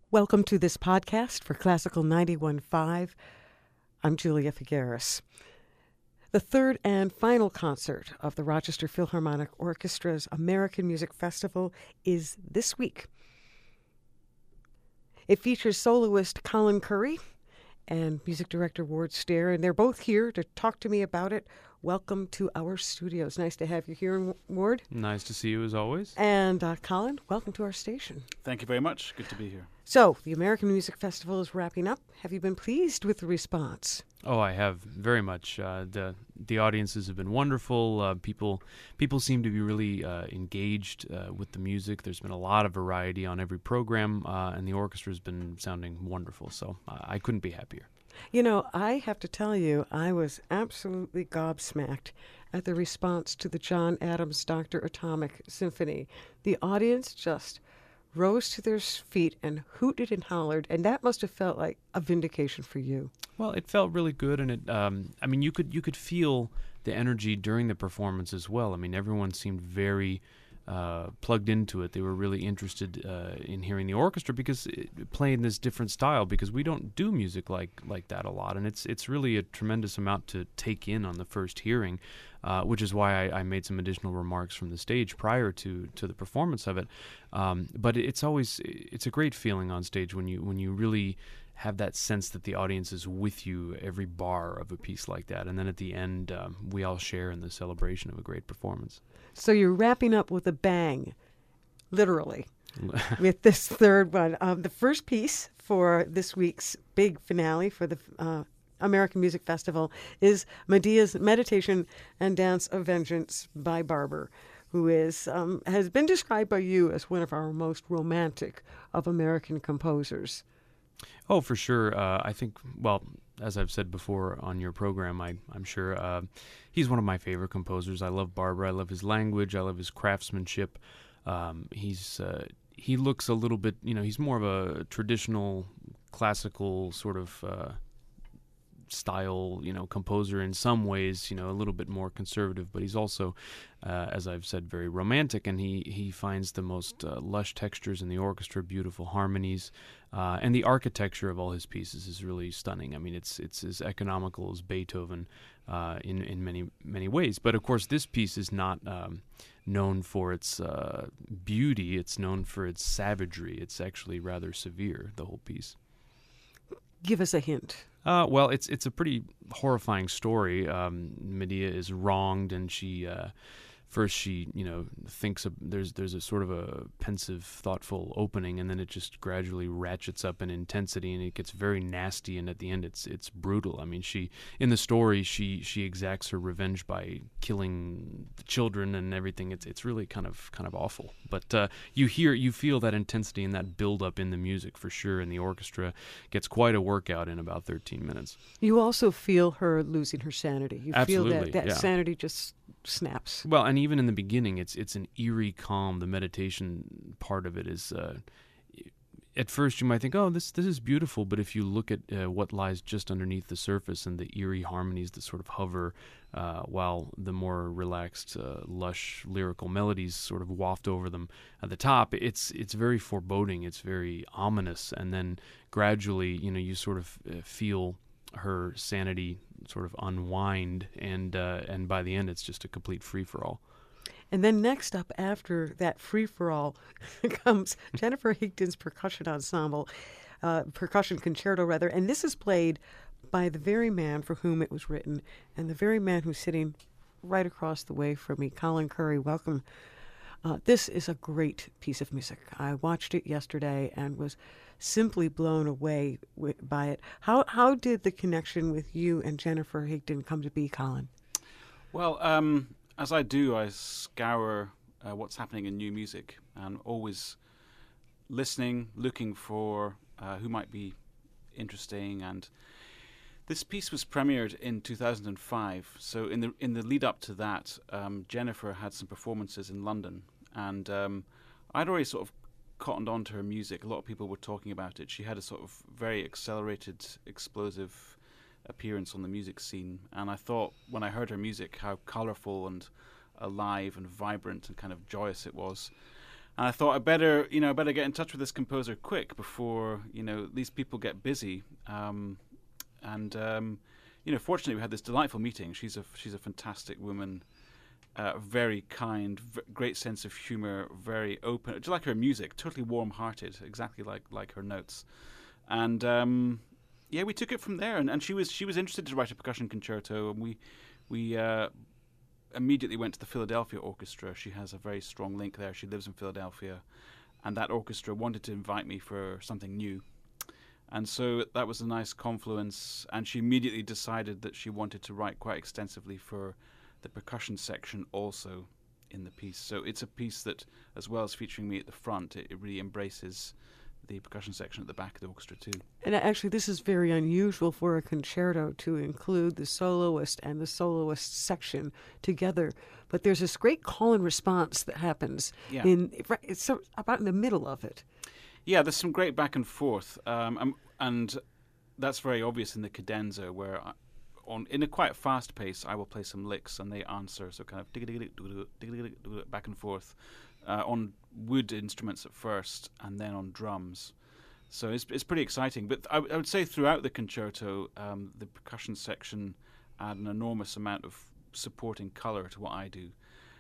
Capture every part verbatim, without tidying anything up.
Welcome to this podcast for Classical ninety-one point five. I'm Julia Figueres. The third and final concert of the Rochester Philharmonic Orchestra's American Music Festival is this week. It features soloist Colin Currie and music director Ward Stair, and they're both here to talk to me about it. Welcome to our studios. Nice to have you here, Ward. Nice to see you as always. And uh, Colin, welcome to our station. Thank you very much. Good to be here. So, the American Music Festival is wrapping up. Have you been pleased with the response? Oh, I have very much. Uh, the the audiences have been wonderful. Uh, people people seem to be really uh, engaged uh, with the music. There's been a lot of variety on every program, uh, and the orchestra has been sounding wonderful. So uh, I couldn't be happier. You know, I have to tell you, I was absolutely gobsmacked at the response to the John Adams Doctor Atomic Symphony. The audience just rose to their feet and hooted and hollered, and that must have felt like a vindication for you. Well, it felt really good, and it. Um, I mean, you could you could feel the energy during the performance as well. I mean, everyone seemed very uh, plugged into it. They were really interested uh, in hearing the orchestra because it, playing this different style. Because we don't do music like like that a lot, and it's it's really a tremendous amount to take in on the first hearing. Uh, which is why I, I made some additional remarks from the stage prior to, to the performance of it. Um, but it's always it's a great feeling on stage when you when you really have that sense that the audience is with you every bar of a piece like that, and then at the end um, we all share in the celebration of a great performance. So you're wrapping up with a bang, literally, with this third one. Um, the first piece for this week's big finale for the Uh, American Music Festival is Medea's Meditation and Dance of Vengeance by Barber, who is um, has been described by you as one of our most romantic of American composers. Oh, for sure. Uh, I think, well, as I've said before on your program, I, I'm sure uh, he's one of my favorite composers. I love Barber. I love his language. I love his craftsmanship. Um, he's uh, he looks a little bit, you know, he's more of a traditional, classical sort of Uh, style, you know, composer in some ways, you know, a little bit more conservative, but he's also, uh, as I've said, very romantic, and he, he finds the most uh, lush textures in the orchestra, beautiful harmonies, uh, and the architecture of all his pieces is really stunning. I mean, it's it's as economical as Beethoven uh, in, in many, many ways. But, of course, this piece is not um, known for its uh, beauty. It's known for its savagery. It's actually rather severe, the whole piece. Give us a hint. Uh, well, it's it's a pretty horrifying story. Um, Medea is wronged, and she uh, first she you know thinks of, there's there's a sort of a pensive, thoughtful opening, and then it just gradually ratchets up in intensity, and it gets very nasty. And at the end, it's it's brutal. I mean, she in the story she she exacts her revenge by killing the children and everything. It's it's really kind of kind of awful. But uh, you hear you feel that intensity and that build up in the music for sure, and the orchestra gets quite a workout in about thirteen minutes. You also feel her losing her sanity. You Absolutely, feel that, that yeah. sanity just snaps. Well, and even in the beginning, it's it's an eerie calm. The meditation part of it is, uh, at first you might think, oh, this this is beautiful, but if you look at uh, what lies just underneath the surface and the eerie harmonies that sort of hover, uh, while the more relaxed, uh, lush lyrical melodies sort of waft over them at the top, it's it's very foreboding. It's very ominous, and then gradually, you know, you sort of uh, feel her sanity sort of unwind, and uh, and by the end, it's just a complete free-for-all. And then next up after that free-for-all comes Jennifer Higdon's percussion ensemble, uh, percussion concerto rather, and this is played by the very man for whom it was written, and the very man who's sitting right across the way from me, Colin Currie. Welcome. Uh, this is a great piece of music. I watched it yesterday and was simply blown away w- by it. How how did the connection with you and Jennifer Higdon come to be, Colin? Well, um, as I do, I scour uh, what's happening in new music and always listening, looking for uh, who might be interesting. And this piece was premiered in two thousand five. So in the in the lead up to that, um, Jennifer had some performances in London, and um, I'd already sort of cottoned on to her music. A lot of people were talking about it. She had a sort of very accelerated, explosive appearance on the music scene, and I thought when I heard her music how colourful and alive and vibrant and kind of joyous it was. And I thought I better, you know, I better get in touch with this composer quick before, you know, these people get busy. Um, and um, you know, fortunately, we had this delightful meeting. She's a she's a fantastic woman, uh, very kind, v- great sense of humor, very open. Just like her music, totally warm-hearted, exactly like like her notes. And um, yeah, we took it from there. And, and she was she was interested to write a percussion concerto, and we we. Uh, immediately went to the Philadelphia Orchestra. She has a very strong link there. She lives in Philadelphia, and that orchestra wanted to invite me for something new. And so that was a nice confluence, and she immediately decided that she wanted to write quite extensively for the percussion section also in the piece. So it's a piece that, as well as featuring me at the front, it, it really embraces the percussion section at the back of the orchestra too. And actually, this is very unusual for a concerto to include the soloist and the soloist section together. But there's this great call and response that happens Yeah. in it's so, about in the middle of it. Yeah, there's some great back and forth, um, um, and that's very obvious in the cadenza, where I, on in a quite fast pace, I will play some licks and they answer, so kind of back and forth. Uh, on wood instruments at first, and then on drums. So it's it's pretty exciting. But I, w- I would say throughout the concerto, um, the percussion section add an enormous amount of supporting color to what I do,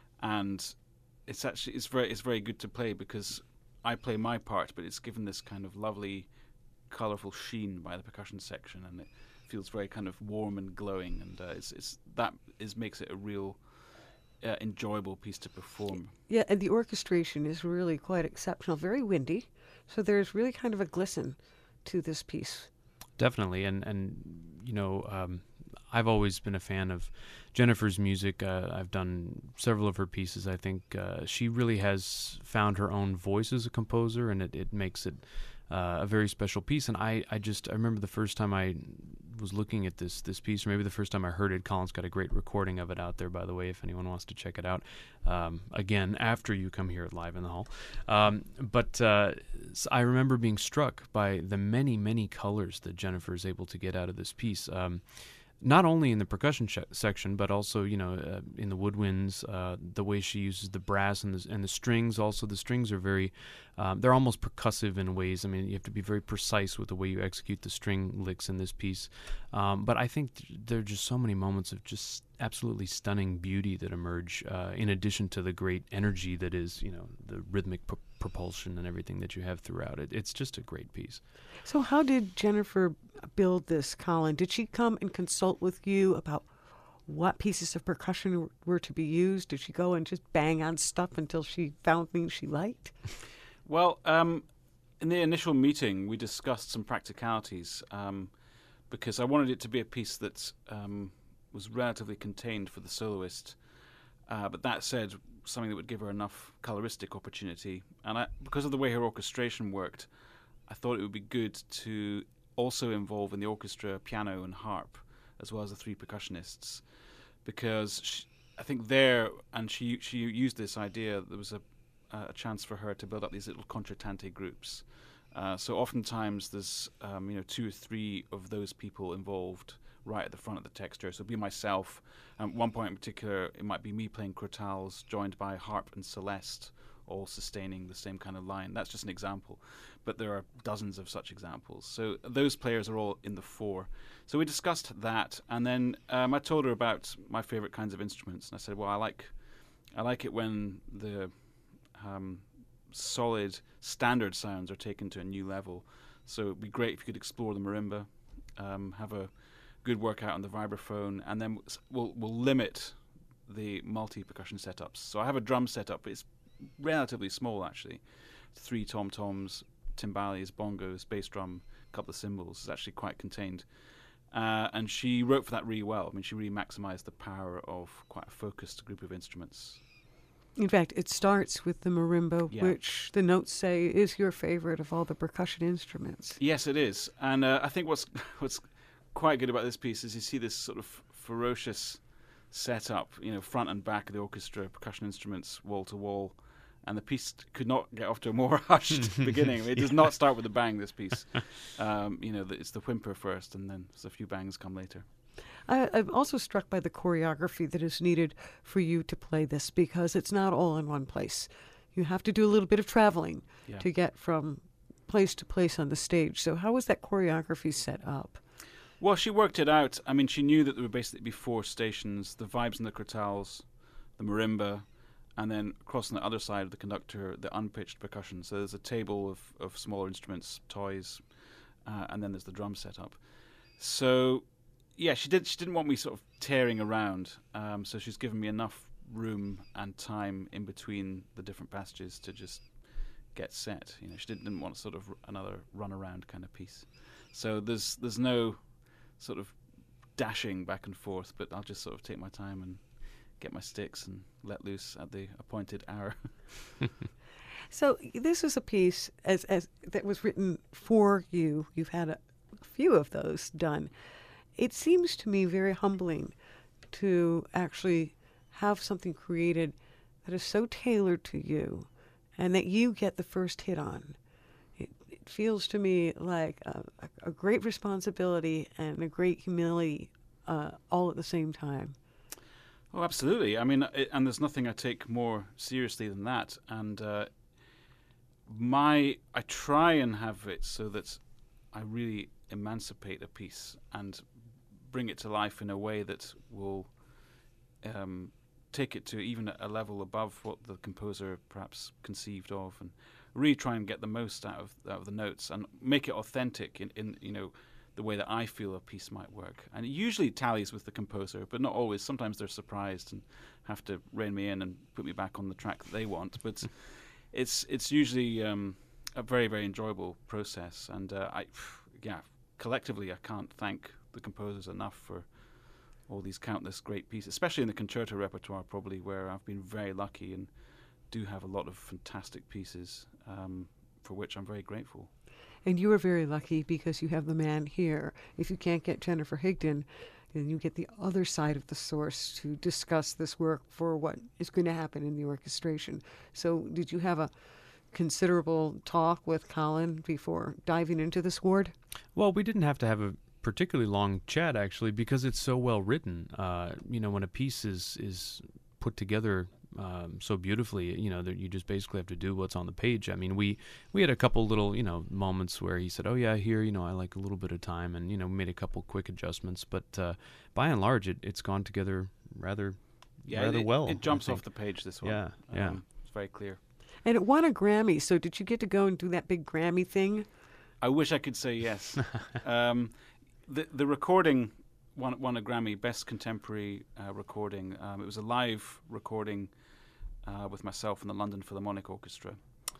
and it's actually it's very it's very good to play because I play my part, but it's given this kind of lovely, colorful sheen by the percussion section, and it feels very kind of warm and glowing, and uh, it's it's that is makes it a real Uh, enjoyable piece to perform. Yeah, and the orchestration is really quite exceptional. Very windy, so there's really kind of a glisten to this piece. Definitely, and and you know, um, I've always been a fan of Jennifer's music. Uh, I've done several of her pieces. I think uh, she really has found her own voice as a composer, and it, it makes it uh, a very special piece. And I, I just I remember the first time I was looking at this this piece, or maybe the first time I heard it. Colin's got a great recording of it out there, by the way, if anyone wants to check it out. Um, again, after you come here at Live in the Hall. Um, but uh, I remember being struck by the many, many colors that Jennifer is able to get out of this piece. Um, not only in the percussion sh- section, but also, you know, uh, in the woodwinds, uh, the way she uses the brass and the, and the strings. Also, the strings are very, um, they're almost percussive in ways. I mean, you have to be very precise with the way you execute the string licks in this piece. Um, but I think th- there are just so many moments of just absolutely stunning beauty that emerge, uh, in addition to the great energy that is, you know, the rhythmic p- propulsion and everything that you have throughout it. It's just a great piece. So how did Jennifer build this, Colin? Did she come and consult with you about what pieces of percussion were to be used? Did she go and just bang on stuff until she found things she liked? Well, um, in the initial meeting, we discussed some practicalities um, because I wanted it to be a piece that um, was relatively contained for the soloist. Uh, but that said, something that would give her enough coloristic opportunity. And I, because of the way her orchestration worked, I thought it would be good to also involve in the orchestra piano and harp, as well as the three percussionists, because she, I think there, and she she used this idea, there was a, a chance for her to build up these little concertante groups. Uh, so oftentimes there's um, you know two or three of those people involved right at the front of the texture. So it'll be myself. At one point in particular, it might be me playing crotales, joined by harp and celeste, all sustaining the same kind of line. That's just an example, but there are dozens of such examples. So those players are all in the fore. So we discussed that, and then um, I told her about my favorite kinds of instruments, and I said, well, I like, I like it when the um, solid standard sounds are taken to a new level. So it'd be great if you could explore the marimba, um, have a good workout on the vibraphone, and then we'll we'll limit the multi-percussion setups. So I have a drum setup, but it's relatively small actually. Three tom-toms, timbales, bongos, bass drum, a couple of cymbals. It's actually quite contained. Uh, and she wrote for that really well. I mean, she really maximized the power of quite a focused group of instruments. In fact, it starts with the marimba, Yeah. which the notes say is your favorite of all the percussion instruments. Yes, it is. And uh, I think what's what's quite good about this piece is you see this sort of ferocious setup, you know, front and back of the orchestra, percussion instruments, wall to wall, and the piece could not get off to a more hushed beginning. It does not start with a bang, this piece. Um, you know, it's the whimper first, and then there's a few bangs come later. I, I'm also struck by the choreography that is needed for you to play this, because it's not all in one place. you have to do a little bit of traveling Yeah. to get from place to place on the stage. So how was that choreography set up? Well, she worked it out. I mean, she knew that there would basically be four stations: the vibes and the crotales, the marimba, and then across on the other side of the conductor, the unpitched percussion. So there's a table of, of smaller instruments, toys, uh, and then there's the drum setup. So, yeah, she did. She didn't want me sort of tearing around. Um, so she's given me enough room and time in between the different passages to just get set. You know, she didn't, didn't want sort of r- another run around kind of piece. So there's there's no sort of dashing back and forth, but I'll just sort of take my time and get my sticks and let loose at the appointed hour. So this is a piece as as that was written for you. You've had a, a few of those done. It seems to me very humbling to actually have something created that is so tailored to you and that you get the first hit on. It, it feels to me like a, a, a great responsibility and a great humility uh, all at the same time. Oh, absolutely. I mean, it, and there's nothing I take more seriously than that. And uh, my, I try and have it so that I really emancipate a piece and bring it to life in a way that will um, take it to even a level above what the composer perhaps conceived of, and really try and get the most out of out of the notes and make it authentic in, in you know the way that I feel a piece might work. And it usually tallies with the composer, but not always. Sometimes they're surprised and have to rein me in and put me back on the track that they want. But it's it's usually um, a very, very enjoyable process. And uh, I, yeah, collectively, I can't thank the composers enough for all these countless great pieces, especially in the concerto repertoire, probably, where I've been very lucky and do have a lot of fantastic pieces, um, for which I'm very grateful. And you are very lucky because you have the man here. If you can't get Jennifer Higdon, then you get the other side of the source to discuss this work for what is going to happen in the orchestration. So did you have a considerable talk with Colin before diving into this ward? Well, we didn't have to have a particularly long chat, actually, because it's so well written. Uh, you know, when a piece is is put together um, so beautifully, you know, that you just basically have to do what's on the page. I mean, we we had a couple little, you know, moments where he said, "Oh yeah, here, you know, I like a little bit of time," and you know, made a couple quick adjustments. But uh, by and large, it, it's gone together rather Yeah, rather it, well. It jumps I off think. the page, this one. Yeah, yeah. Um, it's very clear. And it won a Grammy, so did you get to go and do that big Grammy thing? I wish I could say yes. um, the the recording won, won a Grammy, Best Contemporary uh, Recording. Um, it was a live recording uh, with myself and the London Philharmonic Orchestra.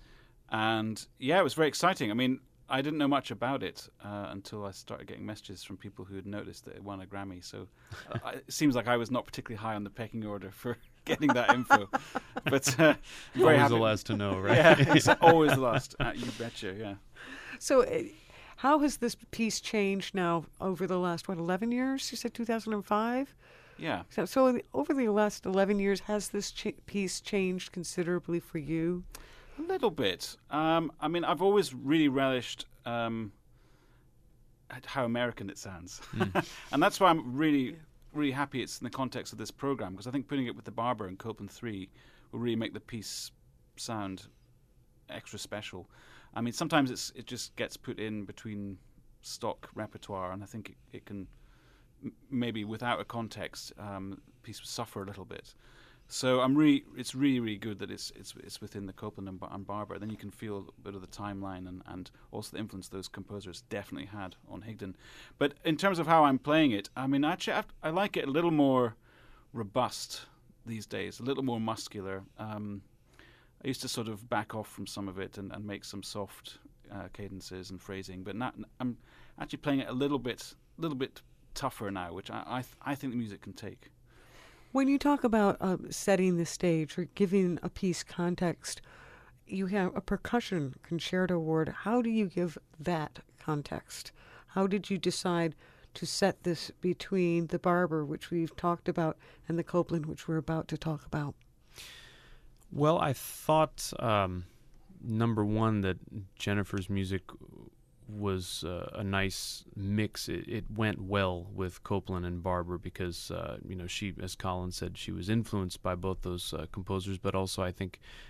And yeah, it was very exciting. I mean, I didn't know much about it uh, until I started getting messages from people who had noticed that it won a Grammy. So uh, I- it seems like I was not particularly high on the pecking order for getting that info. But uh, I'm very Always happy. the last to know, right? Yeah, it's always the last. Uh, you betcha, yeah. So uh, how has this piece changed now over the last, what, eleven years? You said two thousand five? Yeah. So, so the- over the last eleven years, has this ch- piece changed considerably for you? A little bit. Um, I mean, I've always really relished um, at how American it sounds. And that's why I'm really, really happy it's in the context of this program, because I think putting it with the Barber and Copland three will really make the piece sound extra special. I mean, sometimes it's it just gets put in between stock repertoire, and I think it, it can, m- maybe without a context, um, the piece will suffer a little bit. So I'm really, it's really, really good that it's it's it's within the Copland and, Bar- and Barber. Then you can feel a bit of the timeline and, and also the influence those composers definitely had on Higdon. But in terms of how I'm playing it, I mean, actually, I've, I like it a little more robust these days, a little more muscular. Um, I used to sort of back off from some of it and, and make some soft uh, cadences and phrasing, but now I'm actually playing it a little bit, little bit tougher now, which I I, th- I think the music can take. When you talk about uh, setting the stage or giving a piece context, you have a percussion concerto award. How do you give that context? How did you decide to set this between the Barber, which we've talked about, and the Copland, which we're about to talk about? Well, I thought, um, number one, that Jennifer's music was uh, a nice mix. It, it went well with Copland and Barber because, uh, you know, she, as Colin said, she was influenced by both those uh, composers, but also I think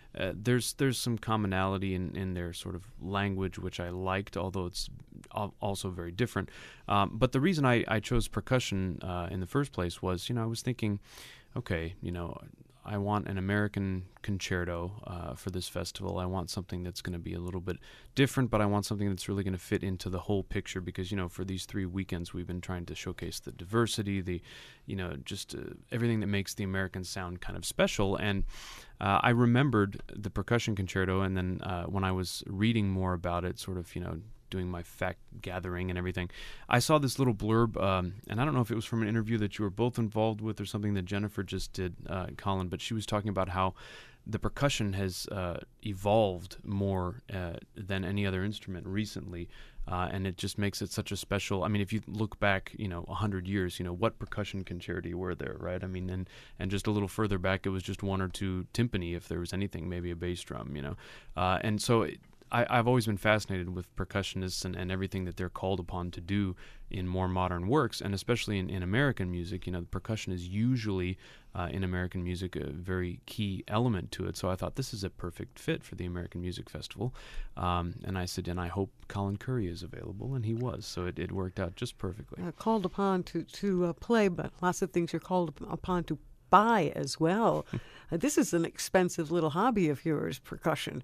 uh, there's there's some commonality in, in their sort of language, which I liked, although it's al- also very different. Um, but the reason I, I chose percussion uh, in the first place was, you know, I was thinking, okay, you know, I want an American concerto uh, for this festival. I want something that's going to be a little bit different, but I want something that's really going to fit into the whole picture because, you know, for these three weekends, we've been trying to showcase the diversity, the, you know, just uh, everything that makes the American sound kind of special. And uh, I remembered the percussion concerto, and then uh, when I was reading more about it, sort of, you know, doing my fact gathering and everything, I saw this little blurb, um, and I don't know if it was from an interview that you were both involved with or something that Jennifer just did, uh, Colin, but she was talking about how the percussion has uh, evolved more uh, than any other instrument recently, uh, and it just makes it such a special. I mean, if you look back, you know, a hundred years, you know, what percussion concerti were there, right? I mean, and and just a little further back, it was just one or two timpani, if there was anything, maybe a bass drum, you know, uh, and so. It, I, I've always been fascinated with percussionists and, and everything that they're called upon to do in more modern works, and especially in, in American music. You know, the percussion is usually uh, in American music a very key element to it. So I thought this is a perfect fit for the American Music Festival. Um, and I said, and I hope Colin Currie is available, and he was. So it, it worked out just perfectly. Uh, called upon to, to uh, play, but lots of things you're called upon to buy as well. uh, this is an expensive little hobby of yours, percussion.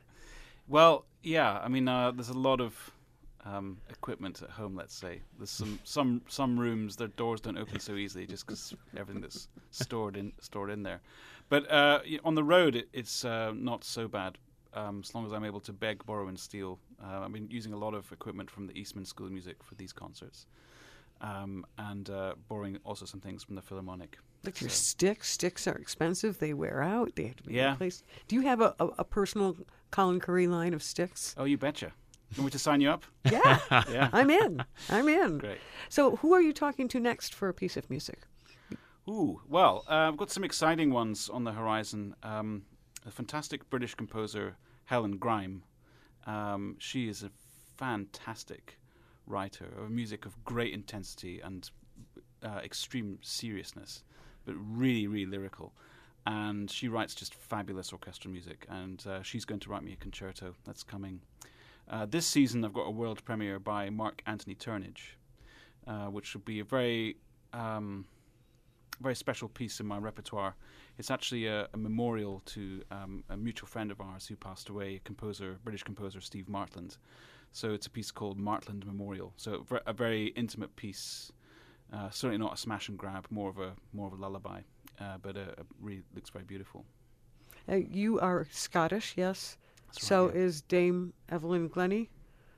Well, yeah. I mean, uh, there's a lot of um, equipment at home. Let's say there's some some some rooms their doors don't open so easily just because everything that's stored in stored in there. But uh, on the road, it, it's uh, not so bad um, as long as I'm able to beg, borrow, and steal. Uh, I've been using a lot of equipment from the Eastman School of Music for these concerts, um, and uh, borrowing also some things from the Philharmonic. Like So- your sticks. Sticks are expensive. They wear out. They have to be Yeah. replaced. Do you have a, a, a personal Colin Currie line of sticks? Oh, you betcha. Want me to sign you up? Yeah, Yeah. I'm in. I'm in. Great. So who are you talking to next for a piece of music? Ooh, well, uh, I've got some exciting ones on the horizon. Um, a fantastic British composer, Helen Grime. Um, she is a fantastic writer of music of great intensity and uh, extreme seriousness, but really, really lyrical. And she writes just fabulous orchestral music, and uh, she's going to write me a concerto that's coming. Uh, this season, I've got a world premiere by Mark Anthony Turnage, uh, which will be a very... Um, very special piece in my repertoire. It's actually a, a memorial to um, a mutual friend of ours who passed away, composer, British composer Steve Martland. So it's a piece called Martland Memorial. So a, a very intimate piece, uh, certainly not a smash and grab, more of a more of a lullaby, uh, but uh, it really looks very beautiful. Uh, you are Scottish, yes? That's so right, yeah. is Dame Evelyn Glennie.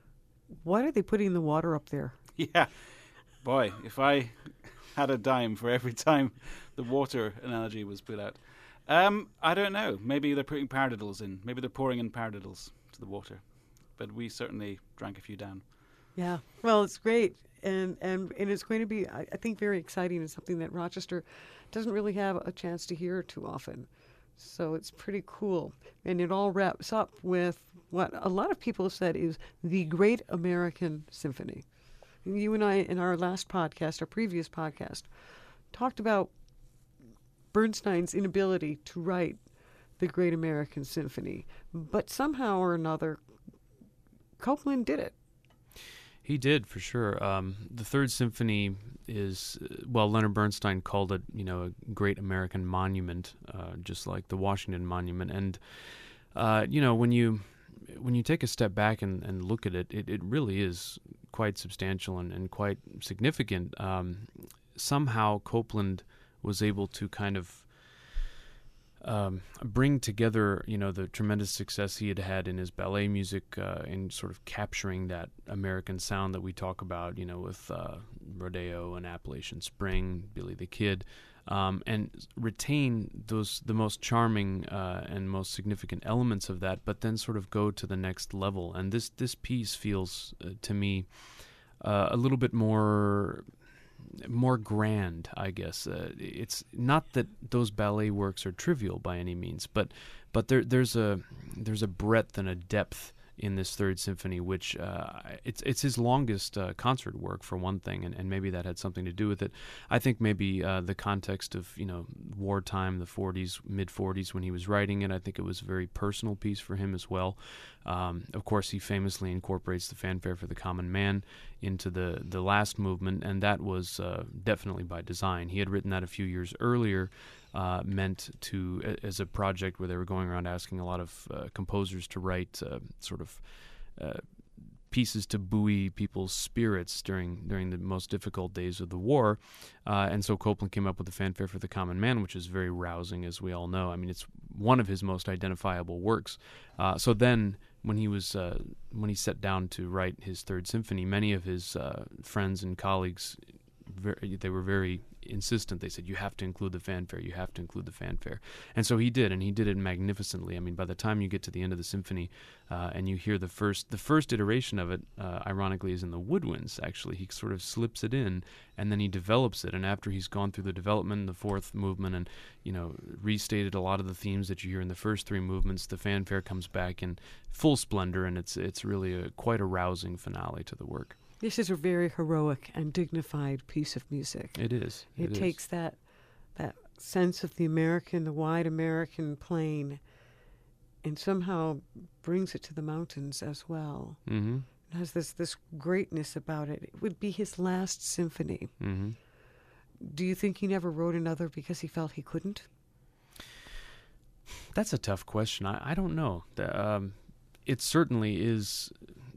Why are they putting the water up there? Yeah, boy, if I had a dime for every time the water analogy was put out. Um, I don't know. Maybe they're putting paradiddles in. Maybe they're pouring in paradiddles to the water. But we certainly drank a few down. Yeah. Well, it's great. And and, and it's going to be, I, I think, very exciting and something that Rochester doesn't really have a chance to hear too often. So it's pretty cool. And it all wraps up with what a lot of people have said is the Great American Symphony. You and I, in our last podcast, our previous podcast, talked about Bernstein's inability to write the Great American Symphony. But somehow or another, Copland did it. He did, for sure. Um, the Third Symphony is, uh, well, Leonard Bernstein called it, you know, a great American monument, uh, just like the Washington Monument. And, uh, you know, when you when you take a step back and, and look at it, it, it really is quite substantial and, and quite significant. Um, somehow Copland was able to kind of um, bring together, you know, the tremendous success he had had in his ballet music, uh, in sort of capturing that American sound that we talk about, you know, with uh, Rodeo and Appalachian Spring, Billy the Kid, um, and retain those the most charming uh, and most significant elements of that, but then sort of go to the next level. And this this piece feels uh, to me uh, a little bit more. more grand, I guess. Uh, it's not that those ballet works are trivial by any means, but but there there's a there's a breadth and a depth in this Third Symphony, which uh, it's it's his longest uh, concert work for one thing, and, and maybe that had something to do with it. I think maybe uh, the context of you know wartime, the forties, mid forties when he was writing it. I think it was a very personal piece for him as well. Um, of course, he famously incorporates the fanfare for the common man into the the last movement, and that was uh, definitely by design. He had written that a few years earlier. Uh, meant to as a project where they were going around asking a lot of uh, composers to write uh, sort of uh, pieces to buoy people's spirits during during the most difficult days of the war, uh, and so Copland came up with the fanfare for the common man, which is very rousing, as we all know. I mean, it's one of his most identifiable works. Uh, so then, when he was uh, when he sat down to write his Third Symphony, many of his uh, friends and colleagues, very, they were very insistent. They said, you have to include the fanfare, you have to include the fanfare. And so he did, and he did it magnificently. I mean, by the time you get to the end of the symphony uh, and you hear the first the first iteration of it, uh, ironically, is in the woodwinds, actually. He sort of slips it in, and then he develops it. And after he's gone through the development, the fourth movement, and, you know, restated a lot of the themes that you hear in the first three movements, the fanfare comes back in full splendor, and it's, it's really a, quite a rousing finale to the work. This is a very heroic and dignified piece of music. It is. It, it takes is. that that sense of the American, the wide American plain, and somehow brings it to the mountains as well. Mm-hmm. It has this, this greatness about it. It would be his last symphony. Mm-hmm. Do you think he never wrote another because he felt he couldn't? That's a tough question. I, I don't know. The, um, it certainly is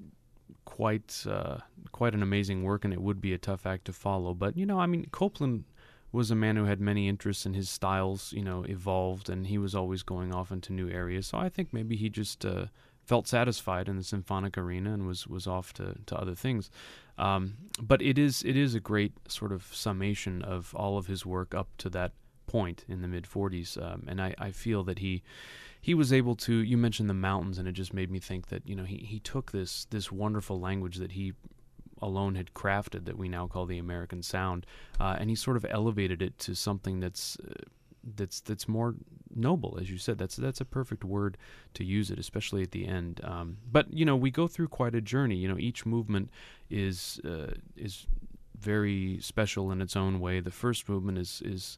quite uh, quite an amazing work, and it would be a tough act to follow. But, you know, I mean, Copland was a man who had many interests, and his styles, you know, evolved, and he was always going off into new areas. So I think maybe he just uh, felt satisfied in the symphonic arena and was, was off to, to other things. Um, but it is it is a great sort of summation of all of his work up to that point in the mid forties, um, and I, I feel that he he was able to. You mentioned the mountains, and it just made me think that, you know, he, he took this this wonderful language that he alone had crafted, that we now call the American sound, uh, and he sort of elevated it to something that's uh, that's that's more noble, as you said. That's that's a perfect word to use it, especially at the end. Um, but, you know, we go through quite a journey. You know, each movement is uh, is very special in its own way. The first movement is is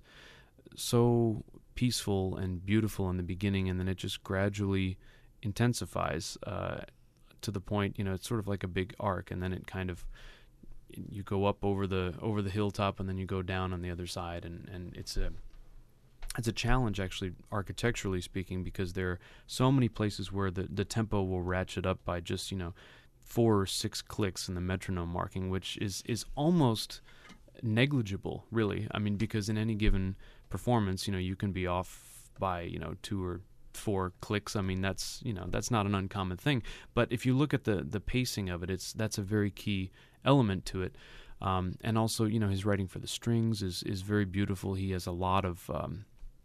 so peaceful and beautiful in the beginning, and then it just gradually intensifies uh, to the point, you know, it's sort of like a big arc, and then it kind of, you go up over the over the hilltop, and then you go down on the other side, and, and it's a it's a challenge, actually, architecturally speaking, because there are so many places where the, the tempo will ratchet up by just, you know, four or six clicks in the metronome marking, which is, is almost negligible, really. I mean, because in any given performance, you know, you can be off by, you know, two or four clicks. I mean, that's, you know, that's not an uncommon thing. But if you look at the the pacing of it, it's that's a very key element to it. Um, and also, you know, his writing for the strings is is very beautiful. He has a lot of um,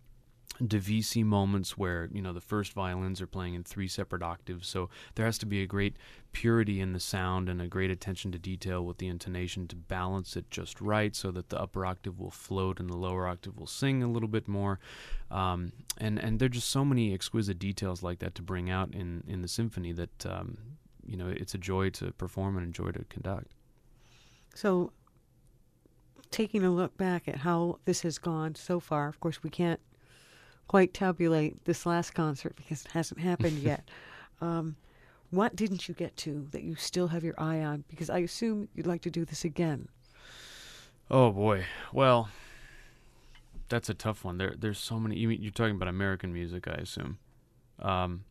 Debussy moments where, you know, the first violins are playing in three separate octaves, so there has to be a great purity in the sound and a great attention to detail with the intonation to balance it just right, so that the upper octave will float and the lower octave will sing a little bit more. Um, and and there are just so many exquisite details like that to bring out in, in the symphony that, um, you know, it's a joy to perform and a joy to conduct. So, taking a look back at how this has gone so far, of course, we can't quite tabulate this last concert because it hasn't happened yet. Um, what didn't you get to that you still have your eye on? Because I assume you'd like to do this again. Oh boy, well, that's a tough one. There, there's so many. You mean, you're talking about American music, I assume. Um,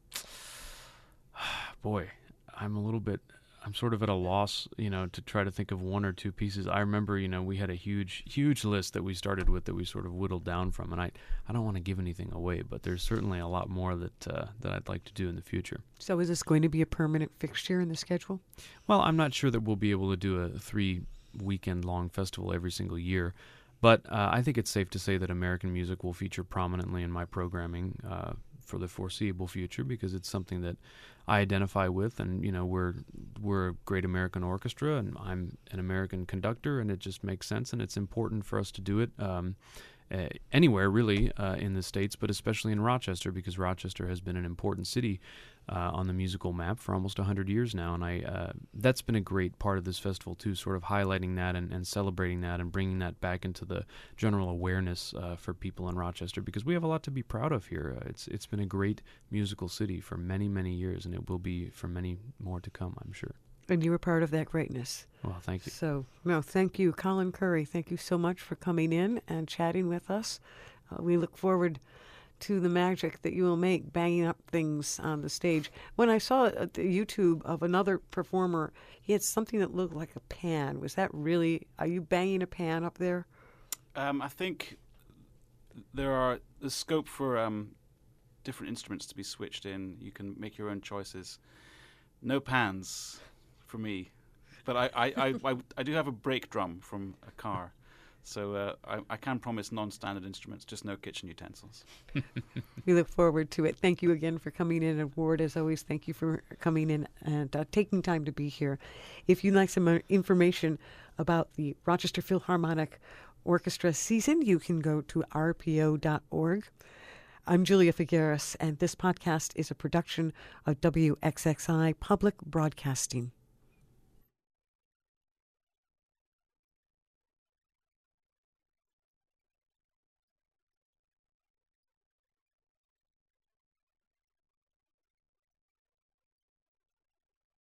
boy, I'm a little bit. I'm sort of at a loss, you know, to try to think of one or two pieces. I remember, you know, we had a huge, huge list that we started with that we sort of whittled down from, and I, I don't want to give anything away, but there's certainly a lot more that uh, that I'd like to do in the future. So is this going to be a permanent fixture in the schedule? Well, I'm not sure that we'll be able to do a three-weekend-long festival every single year, but uh, I think it's safe to say that American music will feature prominently in my programming uh, for the foreseeable future, because it's something that I identify with, and, you know, we're we're a great American orchestra, and I'm an American conductor, and it just makes sense, and it's important for us to do it um, uh, anywhere, really, uh, in the States, but especially in Rochester, because Rochester has been an important city uh, on the musical map for almost one hundred years now. And I uh, that's been a great part of this festival, too, sort of highlighting that and, and celebrating that and bringing that back into the general awareness uh, for people in Rochester, because we have a lot to be proud of here. Uh, it's It's been a great musical city for many, many years, and it will be for many more to come, I'm sure. And you were part of that greatness. Well, thank you. So, no, thank you, Colin Currie. Thank you so much for coming in and chatting with us. Uh, we look forward to the magic that you will make banging up things on the stage. When I saw at the YouTube of another performer, he had something that looked like a pan. Was that really, are you banging a pan up there? Um, I think there are there's scope for um, different instruments to be switched in. You can make your own choices. No pans for me, but I, I, I, I, I do have a brake drum from a car, so uh, I, I can promise non-standard instruments, just no kitchen utensils. We look forward to it. Thank you again for coming in, and Ward, as always, thank you for coming in and uh, taking time to be here. If you'd like some uh, information about the Rochester Philharmonic Orchestra season, you can go to r p o dot org. I'm Julia Figueres, and this podcast is a production of W X X I Public Broadcasting.